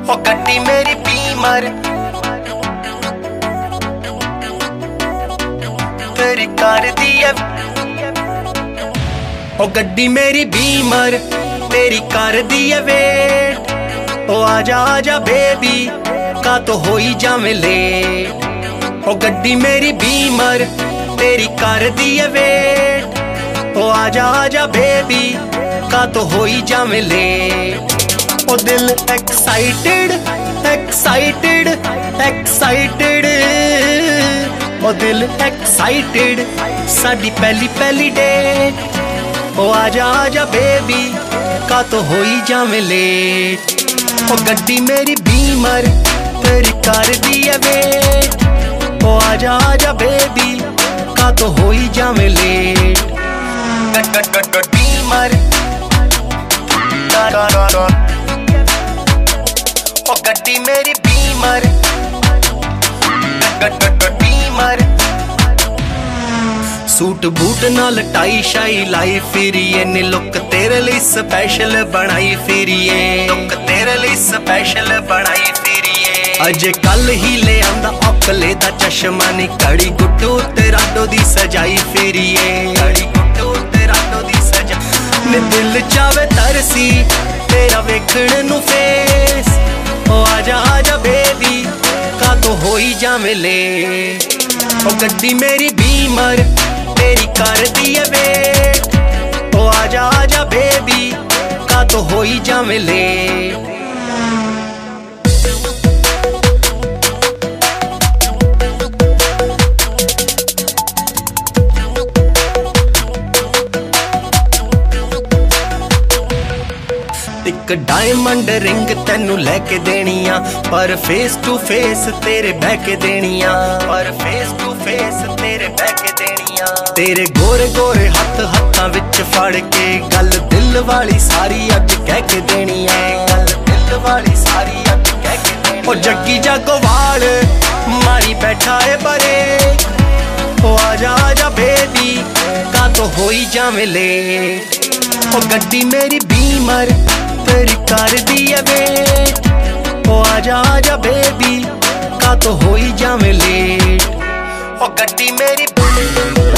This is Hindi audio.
ओ गड्डी मेरी बीमर तेरी कार दी है। ओ गड्डी मेरी बीमर तेरी कार दी है वेट। ओ आजा आजा बेबी का तो हो ही जावे लेट। ओ गड्डी मेरी बीमर तेरी कार दी है वेट। ओ आजा आजा बेबी का तो हो ही जावे लेट। ओ दिल एक्साइटेड एक्साइटेड एक्साइटेड, ओ दिल एक्साइटेड साडी पहली पहली डेट। ओ आजा आजा बेबी का तो हो ही जावे लेट। ओ गड्डी मेरी बीमर तेरी कार दी है वेट। ओ आजा आजा बेबी का तो हो ही जावे लेट। बीमर ओ गड्डी मेरी बीमर बीमर। सूट बूट नाल टाई शाई लाई फिरिए नी लुक तेरे लिए स्पेशल बनाई फिरिए। लुक तेरे लिए स्पेशल बनाई फिरिए। अजे कल ही ले आंदा अकले दा चश्मा नी कड़ी गुड्डू ते राडो दी सजाई फिरिए। कड़ी गुड्डू ते राडो दी सजाई ने दिल चावे तरसी तेरा वेखण नू फेस। ओ आजा आजा बेबी का तो हो ही जावे ले। ओ गड्डी मेरी बीमर तेरी कार दी है वेट। ओ आजा आजा बेबी का तो हो ही जावे ले। एक डायमंड रिंग तेनू लेके देनिया पर फेस टू फेस तेरे बह के देनिया। पर फेस टू फेस तेरे बह के देनिया। तेरे गोरे गोरे हथ हत्थां विच फड़ के गल दिल वाली सारी अज कह के देनिया। गल दिल वाली सारी अज कह के देनी। ओ जग्गी जागोवाल मारी बैठा है बरे। ओ आजा आजा बेबी का तो हो ही जावे ले। ओ गड्डी मेरी बीमर तेरी कार दी है वेट। ओ आजा आजा बेबी का तो हो ही जावे लेट। ओ गड्डी मेरी